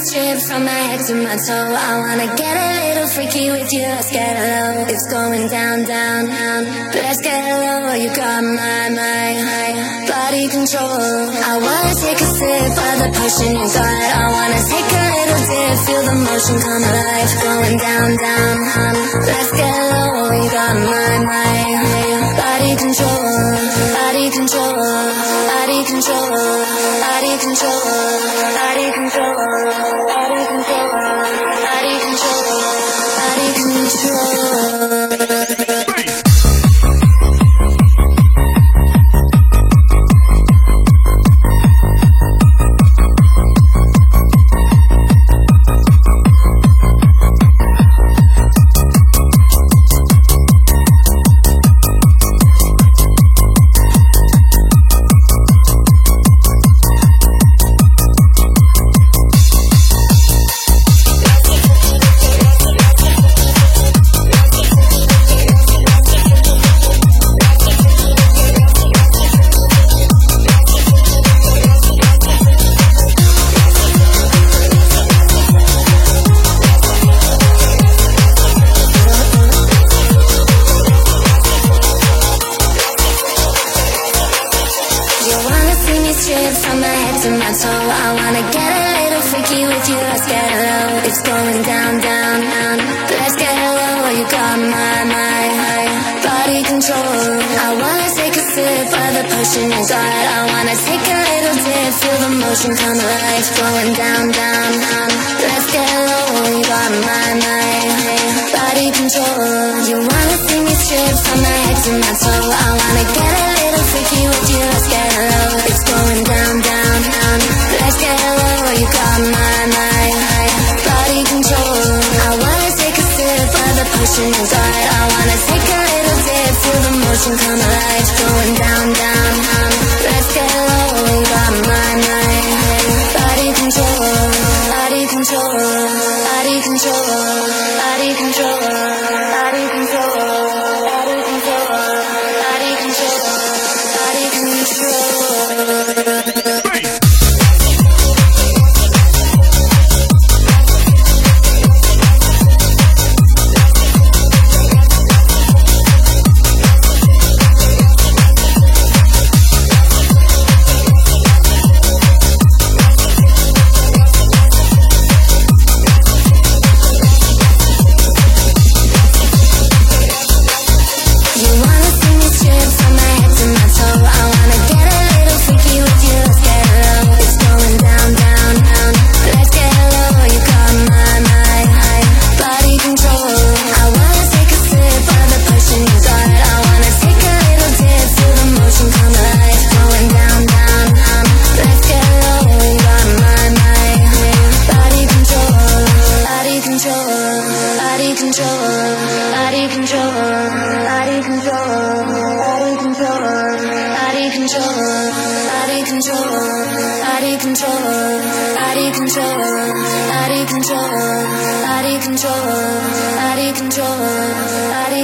strip from my head to my toe. I wanna get a little freaky with you, let's get low. It's going down, down, down. Let's get low, you got my body control. I wanna take a sip of the potion you got. I wanna take a little dip, feel the motion come alive. Going down, down, down. Let's get low, you got my body control. Body control, body control, body control, body control, body control, body control, body control. Come alive, going down, down, down. Let's get low, you got my body control. You wanna see me strip from my head to my toe. I wanna get a little freaky with you, let's get low. It's going down, down, down. Let's get low, you got my body control. I wanna take a sip of the potion you got. I wanna take a little dip, feel the motion come alive. Going down, down, down. Let's get low, you got my body control, body control, body control, body control, body control, body control, body control, body control.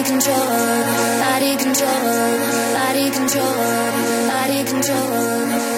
Body control, body control, body control.